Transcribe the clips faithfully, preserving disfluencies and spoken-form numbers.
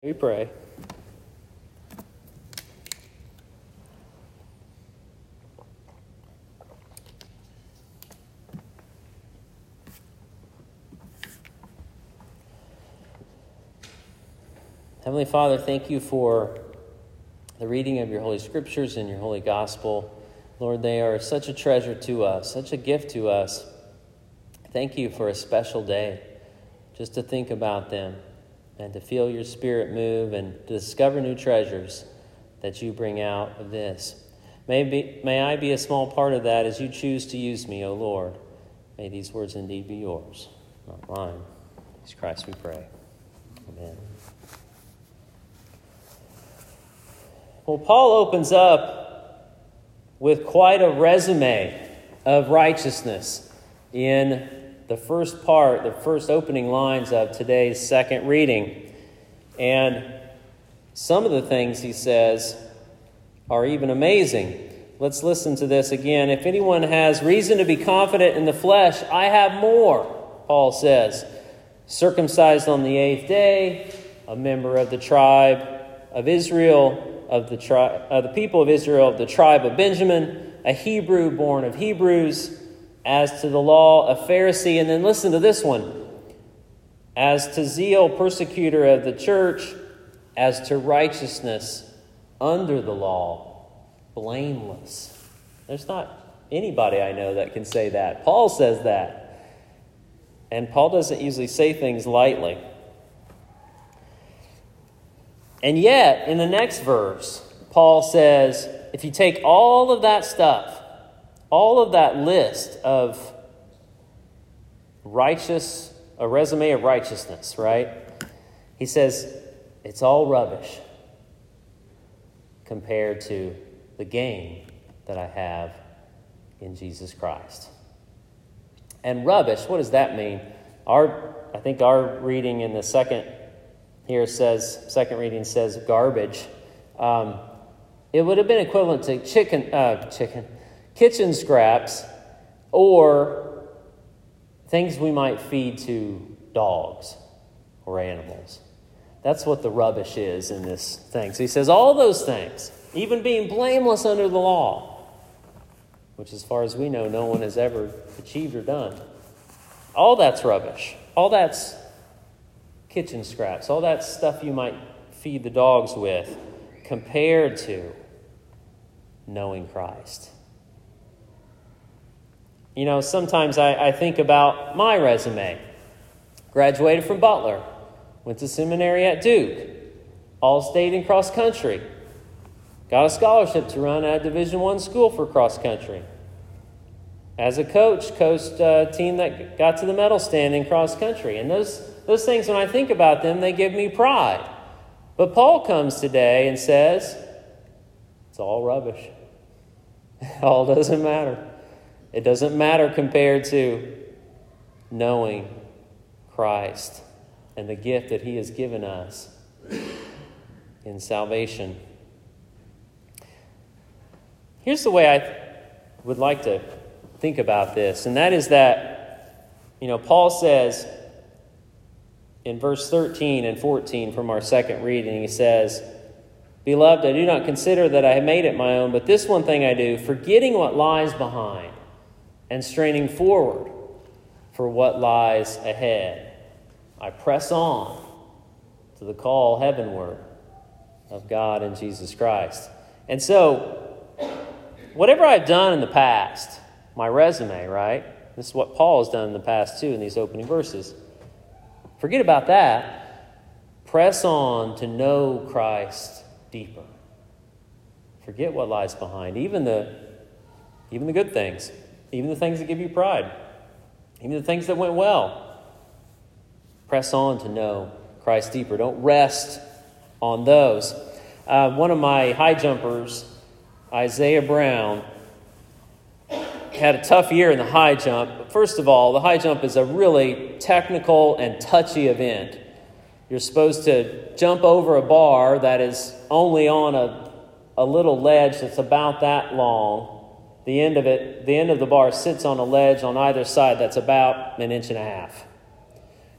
We pray. Heavenly Father, thank you for the reading of your Holy Scriptures and your Holy Gospel. Lord, they are such a treasure to us, such a gift to us. Thank you for a special day, just to think about them and to feel your Spirit move and to discover new treasures that you bring out of this. May, be, may I be a small part of that as you choose to use me, O Lord. May these words indeed be yours, not mine. In Jesus Christ we pray. Amen. Well, Paul opens up with quite a resume of righteousness in the first part, the first opening lines of today's second reading. And some of the things he says are even amazing. Let's listen to this again. If anyone has reason to be confident in the flesh, I have more, Paul says. Circumcised on the eighth day, a member of the tribe of Israel, of the tri- uh, the people of Israel, of the tribe of Benjamin, a Hebrew born of Hebrews, as to the law, a Pharisee. And then listen to this one. As to zeal, persecutor of the church, as to righteousness under the law, blameless. There's not anybody I know that can say that. Paul says that. And Paul doesn't usually say things lightly. And yet, in the next verse, Paul says, if you take all of that stuff, all of that list of righteous, a resume of righteousness, right? He says, it's all rubbish compared to the gain that I have in Jesus Christ. And rubbish, what does that mean? Our, I think our reading in the second Here says, second reading says garbage. Um, it would have been equivalent to chicken, uh, chicken, kitchen scraps, or things we might feed to dogs or animals. That's what the rubbish is in this thing. So he says all those things, even being blameless under the law, which as far as we know, no one has ever achieved or done. All that's rubbish. All that's kitchen scraps, all that stuff you might feed the dogs with, compared to knowing Christ. You know, sometimes I, I think about my resume. Graduated from Butler, went to seminary at Duke, all-state in cross country, got a scholarship to run at a Division One school for cross country. As a coach, coached a team that got to the medal stand in cross country. And those Those things, when I think about them, they give me pride. But Paul comes today and says, it's all rubbish. It all doesn't matter. It doesn't matter compared to knowing Christ and the gift that he has given us in salvation. Here's the way I would like to think about this, and that is that, you know, Paul says, in verse thirteen and fourteen from our second reading, he says, Beloved, I do not consider that I have made it my own, but this one thing I do, forgetting what lies behind and straining forward for what lies ahead, I press on to the call heavenward of God and Jesus Christ. And so, whatever I've done in the past, my resume, right? This is what Paul has done in the past too in these opening verses. Forget about that. Press on to know Christ deeper. Forget what lies behind. Even the, even the good things. Even the things that give you pride. Even the things that went well. Press on to know Christ deeper. Don't rest on those. Uh, one of my high jumpers, Isaiah Brown, had a tough year in the high jump. First of all, the high jump is a really technical and touchy event. You're supposed to jump over a bar that is only on a, a little ledge that's about that long. The end of it, the end of the bar sits on a ledge on either side that's about an inch and a half.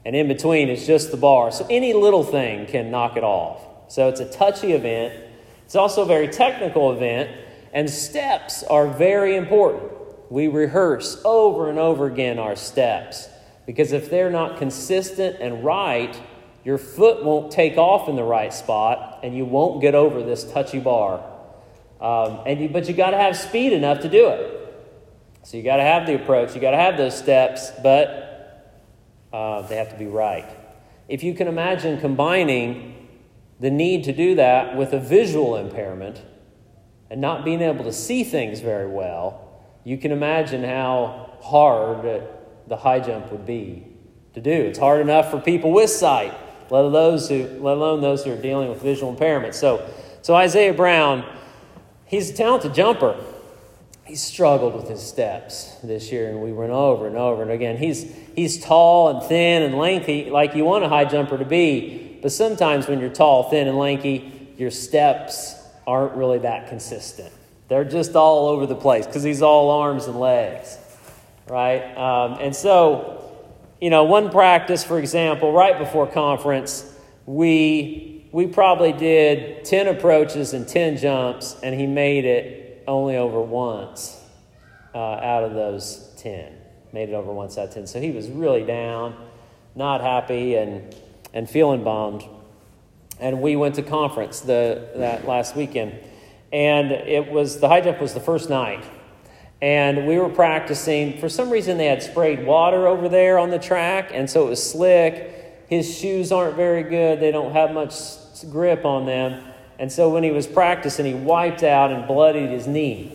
And in between is just the bar. So any little thing can knock it off. So it's a touchy event. It's also a very technical event. And steps are very important. We rehearse over and over again our steps. Because if they're not consistent and right, your foot won't take off in the right spot, and you won't get over this touchy bar. Um, and you, but you got to have speed enough to do it. So you got to have the approach. You got to have those steps, but uh, they have to be right. If you can imagine combining the need to do that with a visual impairment and not being able to see things very well, you can imagine how hard the high jump would be to do. It's hard enough for people with sight, let alone those who, let alone those who are dealing with visual impairment. So, so Isaiah Brown, he's a talented jumper. He's struggled with his steps this year, and we went over and over and again. He's he's tall and thin and lengthy, like you want a high jumper to be. But sometimes when you're tall, thin, and lanky, your steps aren't really that consistent. They're just all over the place because he's all arms and legs, right? Um, and so, you know, one practice, for example, right before conference, we we probably did ten approaches and ten jumps, and he made it only over once uh, out of those ten. Made it over once out of ten. So he was really down, not happy, and and feeling bummed. And we went to conference the that last weekend, and it was the high jump was the first night. And we were practicing. For some reason, they had sprayed water over there on the track, and so it was slick. His shoes aren't very good. They don't have much grip on them. And so when he was practicing, he wiped out and bloodied his knee.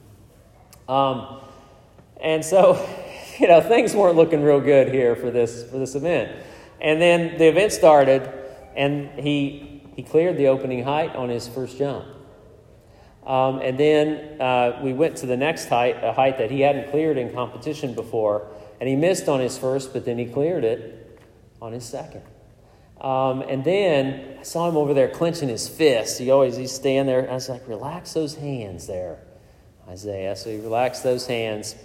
Um, and so, you know, things weren't looking real good here for this for this event. And then the event started, and he he cleared the opening height on his first jump. Um, and then uh, we went to the next height, a height that he hadn't cleared in competition before. And he missed on his first, but then he cleared it on his second. Um, and then I saw him over there clenching his fists. He always, he's standing there. I was like, relax those hands there, Isaiah. So he relaxed those hands.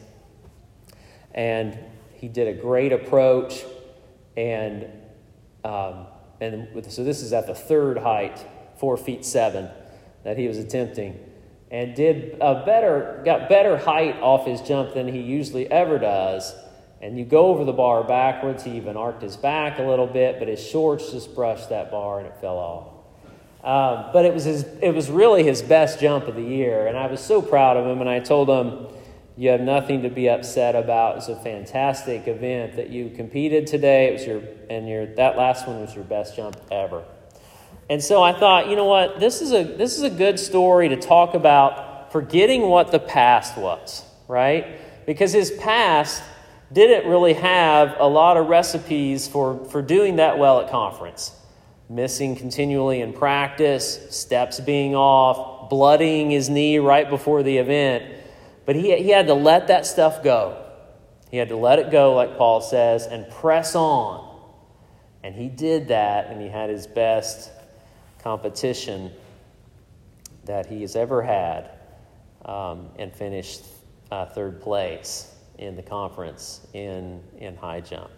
And he did a great approach. And, um, and so this is at the third height, four feet seven, that he was attempting. And did a better, got better height off his jump than he usually ever does. And you go over the bar backwards. He even arced his back a little bit, but his shorts just brushed that bar and it fell off. Um, but it was his, it was really his best jump of the year, and I was so proud of him. And I told him, "You have nothing to be upset about. It's a fantastic event that you competed today. It was your, and your that last one was your best jump ever." And so I thought, you know what, this is a this is a good story to talk about forgetting what the past was, right? Because his past didn't really have a lot of recipes for, for doing that well at conference. Missing continually in practice, steps being off, bloodying his knee right before the event. But he, he had to let that stuff go. He had to let it go, like Paul says, and press on. And he did that, and he had his best competition that he has ever had, um, and finished uh, third place in the conference in, in high jump.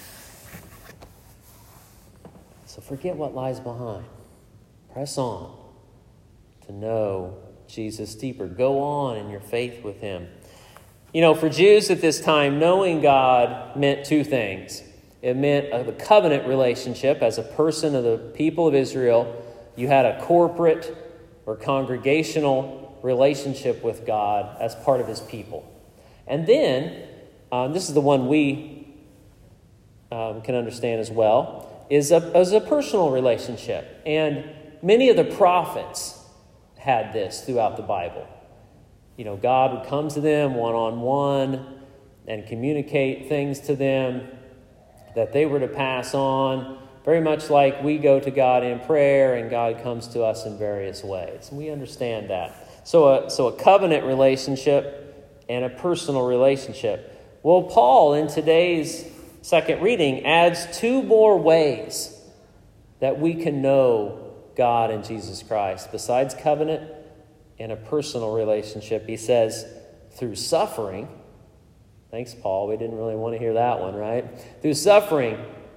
So forget what lies behind. Press on to know Jesus deeper. Go on in your faith with him. You know, for Jews at this time, knowing God meant two things. It meant a covenant relationship as a person of the people of Israel. You had a corporate or congregational relationship with God as part of his people. And then, um, this is the one we um, can understand as well, is a, as a personal relationship. And many of the prophets had this throughout the Bible. You know, God would come to them one-on-one and communicate things to them that they were to pass on, very much like we go to God in prayer and God comes to us in various ways. And we understand that. So a, so a covenant relationship and a personal relationship. Well, Paul, in today's second reading, adds two more ways that we can know God and Jesus Christ. Besides covenant and a personal relationship, he says, through suffering. Thanks, Paul. We didn't really want to hear that one, right? Through suffering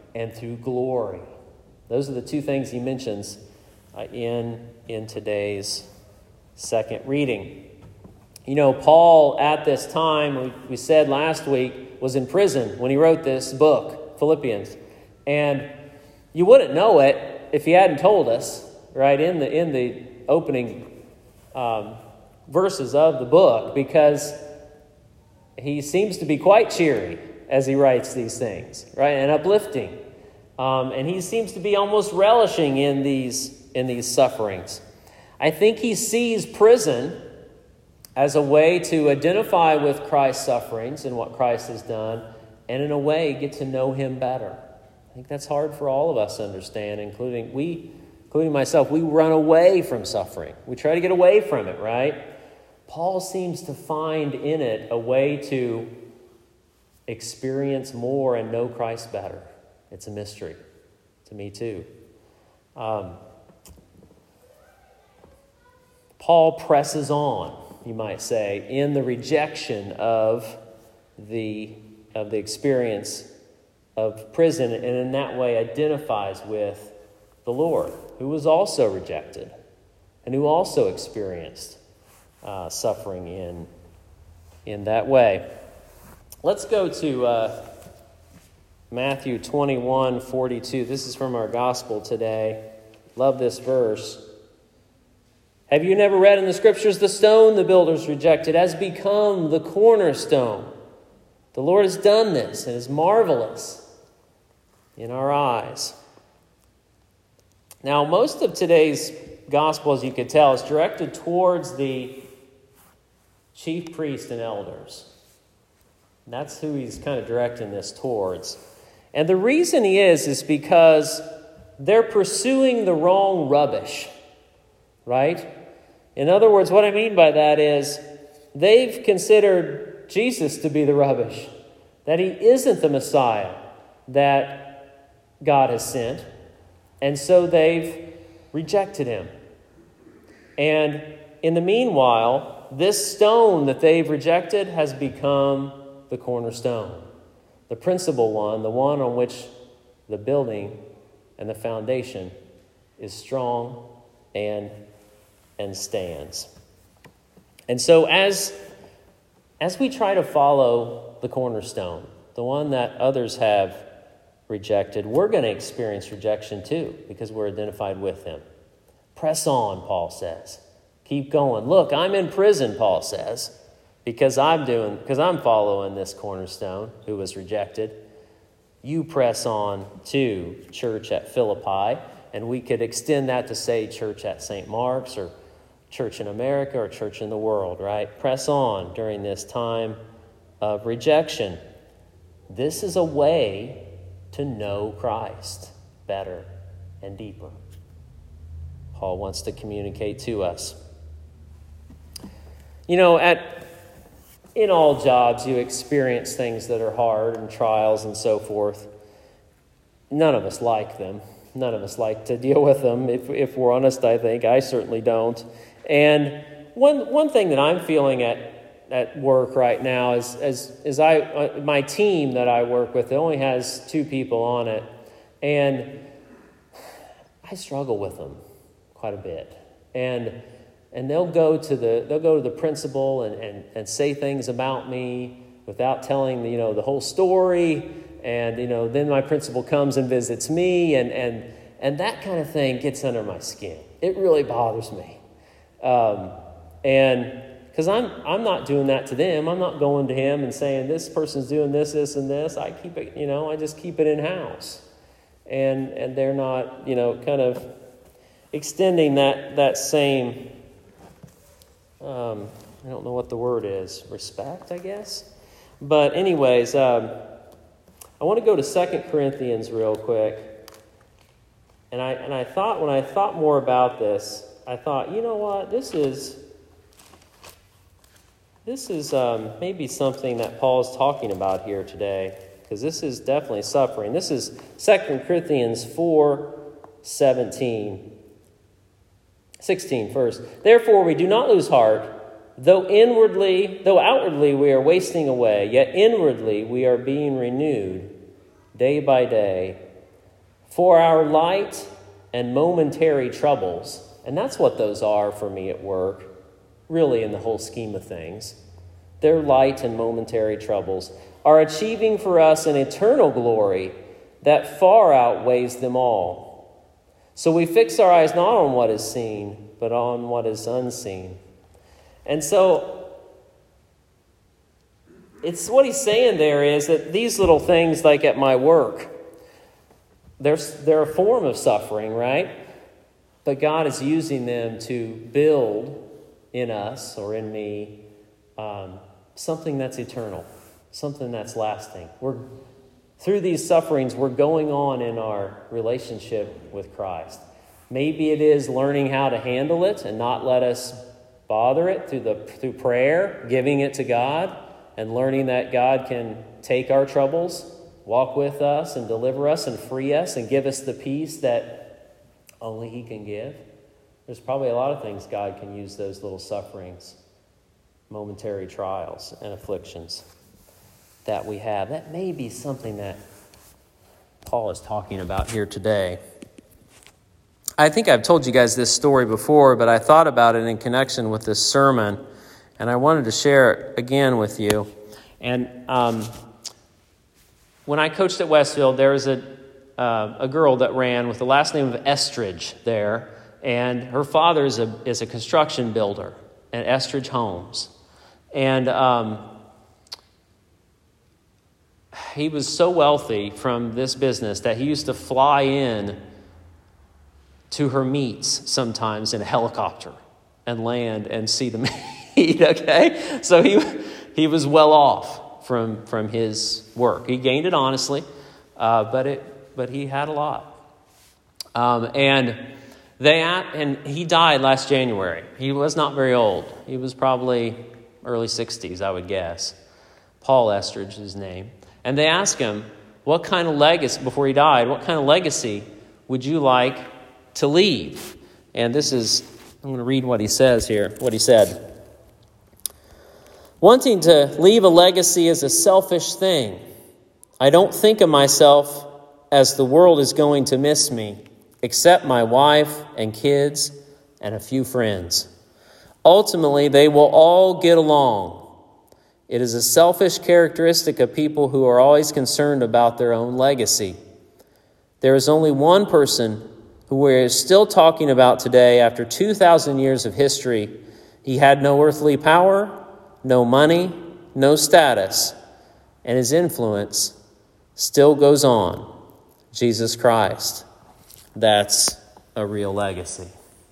and through glory. Those are the two things he mentions uh, in, in today's second reading. You know, Paul at this time, we, we said last week, was in prison when he wrote this book, Philippians. And you wouldn't know it if he hadn't told us, right, in the in the opening um, verses of the book, because he seems to be quite cheery as he writes these things, right, and uplifting. Um, and he seems to be almost relishing in these in these sufferings. I think he sees prison as a way to identify with Christ's sufferings and what Christ has done, and in a way get to know him better. I think that's hard for all of us to understand, including we, including myself. We run away from suffering. We try to get away from it, right? Paul seems to find in it a way to experience more and know Christ better. It's a mystery to me too. Um, Paul presses on, you might say, in the rejection of the of the experience of prison, and in that way identifies with the Lord, who was also rejected and who also experienced uh, suffering in in that way. Let's go to uh, Matthew twenty-one forty-two. This is from our gospel today. Love this verse. Have you never read in the scriptures, the stone the builders rejected has become the cornerstone? The Lord has done this, and is marvelous in our eyes. Now, most of today's gospel, as you could tell, is directed towards the chief priests and elders. And that's who he's kind of directing this towards. And the reason he is, is because they're pursuing the wrong rubbish, right? In other words, what I mean by that is they've considered Jesus to be the rubbish, that he isn't the Messiah that God has sent, and so they've rejected him. And in the meanwhile, this stone that they've rejected has become the cornerstone, the principal one, the one on which the building and the foundation is strong and and stands. And so as as we try to follow the cornerstone, the one that others have rejected, we're going to experience rejection too, because we're identified with him. Press on, Paul says. Keep going. Look, I'm in prison, Paul says, because I'm doing because I'm following this cornerstone who was rejected. You press on to church at Philippi, and we could extend that to say church at Saint Mark's, or church in America, or church in the world, right? Press on during this time of rejection. This is a way to know Christ better and deeper. Paul wants to communicate to us. You know, at in all jobs, you experience things that are hard and trials and so forth. None of us like them. None of us like to deal with them. If, if we're honest, I think. I certainly don't. And one one thing that I'm feeling at, at work right now is, is, is I uh, my team that I work with, it only has two people on it. And I struggle with them quite a bit. And and they'll go to the they'll go to the principal and, and, and say things about me without telling you know the whole story. And you know then my principal comes and visits me, and and and that kind of thing gets under my skin. It really bothers me. Um, and because I'm I'm not doing that to them. I'm not going to him and saying this person's doing this, this, and this. I keep it, you know, I just keep it in house. And and they're not, you know, kind of extending that that same um, I don't know what the word is, respect, I guess. But anyways, um, I want to go to Second Corinthians real quick. And I and I thought when I thought more about this, I thought, you know what, this is this is um, maybe something that Paul's talking about here today, because this is definitely suffering. This is Second Corinthians four seventeen. sixteen first. Therefore we do not lose heart, though inwardly, though outwardly we are wasting away, yet inwardly we are being renewed day by day. For our light and momentary troubles, and that's what those are for me at work, really in the whole scheme of things. They're light and momentary troubles, are achieving for us an eternal glory that far outweighs them all. So we fix our eyes not on what is seen, but on what is unseen. And so it's what he's saying there is that these little things, like at my work, they're, they're a form of suffering, right? But God is using them to build in us or in me um, something that's eternal, something that's lasting. We're through these sufferings, we're going on in our relationship with Christ. Maybe it is learning how to handle it and not let us bother it through the through prayer, giving it to God, and learning that God can take our troubles, walk with us, and deliver us and free us and give us the peace that only He can give. There's probably a lot of things God can use those little sufferings, momentary trials and afflictions that we have. That may be something that Paul is talking about here today. I think I've told you guys this story before, but I thought about it in connection with this sermon, and I wanted to share it again with you. And um, when I coached at Westfield, there was a uh, a girl that ran with the last name of Estridge there, and her father is a is a construction builder at Estridge Homes, and um, he was so wealthy from this business that he used to fly in to her meets sometimes in a helicopter and land and see the meet, okay? So he he was well off from from his work. He gained it honestly, uh, but it but he had a lot. Um, and they and he died last January. He was not very old. He was probably early sixties, I would guess. Paul Estridge is his name. And they asked him, what kind of legacy, before he died, what kind of legacy would you like to leave? And this is, I'm going to read what he says here, what he said. Wanting to leave a legacy is a selfish thing. I don't think of myself as the world is going to miss me, except my wife and kids and a few friends. Ultimately, they will all get along. It is a selfish characteristic of people who are always concerned about their own legacy. There is only one person who we are still talking about today after two thousand years of history. He had no earthly power, no money, no status, and his influence still goes on. Jesus Christ. That's a real legacy.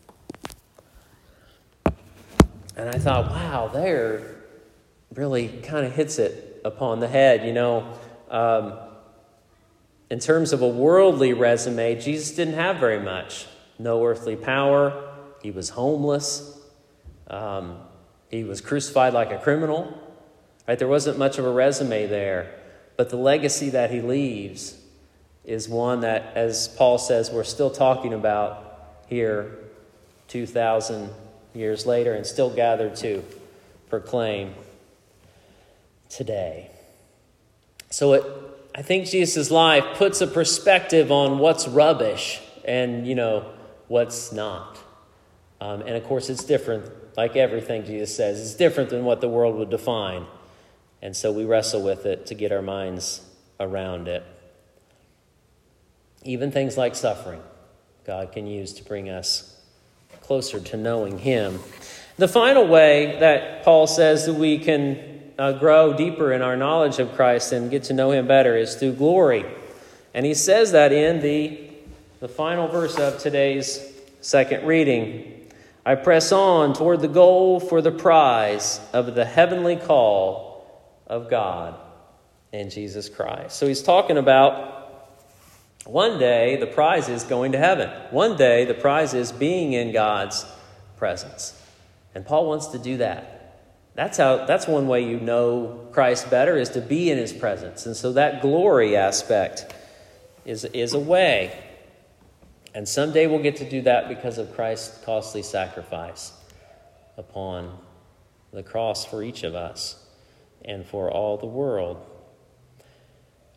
And I thought, wow, there really kind of hits it upon the head. You know, um, in terms of a worldly resume, Jesus didn't have very much. No earthly power. He was homeless. Um, he was crucified like a criminal. Right? There wasn't much of a resume there. But the legacy that he leaves is one that, as Paul says, we're still talking about here two thousand years later and still gathered to proclaim today. So it, I think Jesus' life puts a perspective on what's rubbish and, you know, what's not. Um, and, of course, it's different. Like everything Jesus says, it's different than what the world would define. And so we wrestle with it to get our minds around it. Even things like suffering, God can use to bring us closer to knowing Him. The final way that Paul says that we can uh, grow deeper in our knowledge of Christ and get to know Him better is through glory. And he says that in the, the final verse of today's second reading. I press on toward the goal for the prize of the heavenly call of God in Jesus Christ. So he's talking about one day the prize is going to heaven. One day the prize is being in God's presence. And Paul wants to do that. That's how. That's one way you know Christ better, is to be in His presence. And so that glory aspect is, is a way. And someday we'll get to do that because of Christ's costly sacrifice upon the cross for each of us and for all the world.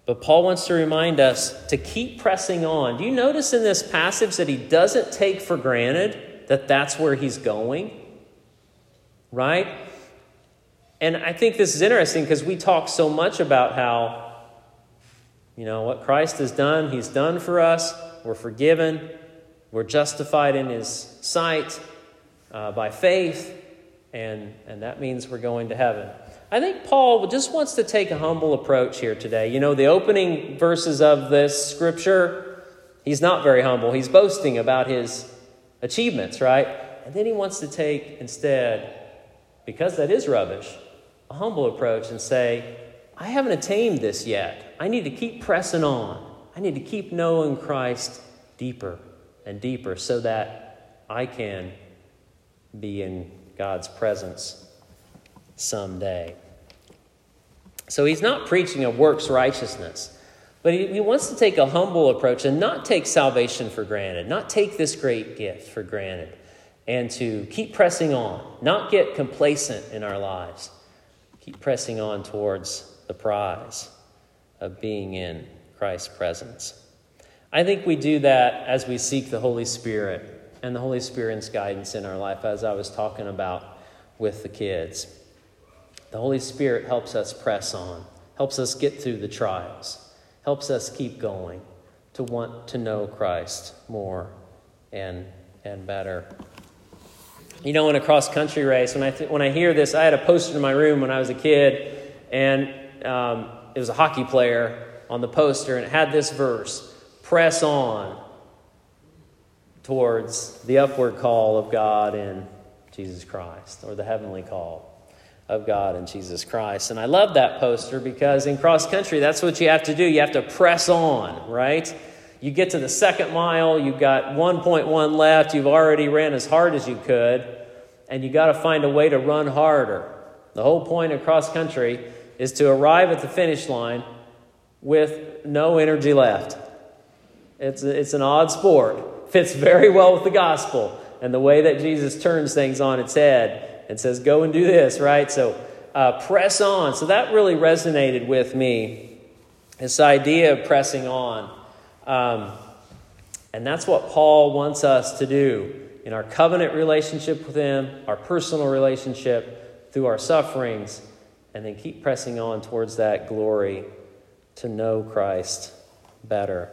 But Paul wants to remind us to keep pressing on. Do you notice in this passage that he doesn't take for granted that that's where he's going? Right? And I think this is interesting because we talk so much about how, you know, what Christ has done, he's done for us. We're forgiven. We're justified in his sight uh, by faith. And, and that means we're going to heaven. I think Paul just wants to take a humble approach here today. You know, the opening verses of this scripture, he's not very humble. He's boasting about his achievements, right? And then he wants to take instead, because that is rubbish, a humble approach and say, I haven't attained this yet. I need to keep pressing on. I need to keep knowing Christ deeper and deeper so that I can be in God's presence someday. So he's not preaching a works righteousness, but he, he wants to take a humble approach and not take salvation for granted, not take this great gift for granted, and to keep pressing on, not get complacent in our lives. Keep pressing on towards the prize of being in Christ's presence. I think we do that as we seek the Holy Spirit and the Holy Spirit's guidance in our life, as I was talking about with the kids. The Holy Spirit helps us press on, helps us get through the trials, helps us keep going to want to know Christ more and, and better. You know, in a cross-country race, when I th- when I hear this, I had a poster in my room when I was a kid, and um, it was a hockey player on the poster, and it had this verse, press on towards the upward call of God in Jesus Christ, or the heavenly call of God in Jesus Christ. And I love that poster because in cross-country, that's what you have to do. You have to press on, right? You get to the second mile, you've got one point one left, you've already ran as hard as you could, and you got to find a way to run harder. The whole point of cross-country is to arrive at the finish line with no energy left. It's, it's an odd sport. Fits very well with the gospel and the way that Jesus turns things on its head and says, go and do this, right? So uh, press on. So that really resonated with me, this idea of pressing on. Um, and that's what Paul wants us to do in our covenant relationship with him, our personal relationship through our sufferings, and then keep pressing on towards that glory to know Christ better.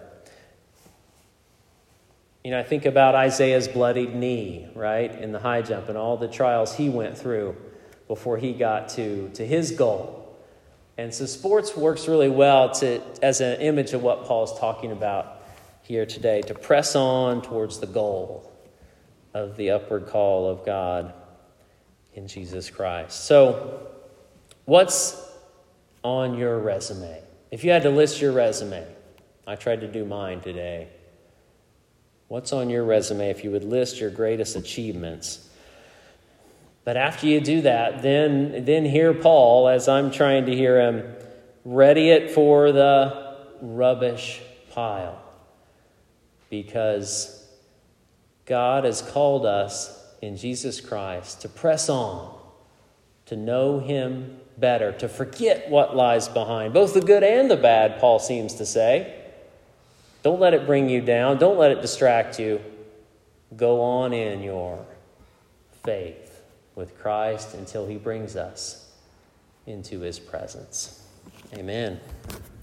You know, I think about Isaiah's bloodied knee, right, in the high jump and all the trials he went through before he got to, to his goal. And so sports works really well to as an image of what Paul's talking about here today, to press on towards the goal of the upward call of God in Jesus Christ. So what's on your resume? If you had to list your resume, I tried to do mine today. What's on your resume if you would list your greatest achievements? But after you do that, then, then hear Paul, as I'm trying to hear him, ready it for the rubbish pile. Because God has called us in Jesus Christ to press on, to know him better, to forget what lies behind, both the good and the bad, Paul seems to say. Don't let it bring you down. Don't let it distract you. Go on in your faith with Christ until he brings us into his presence. Amen.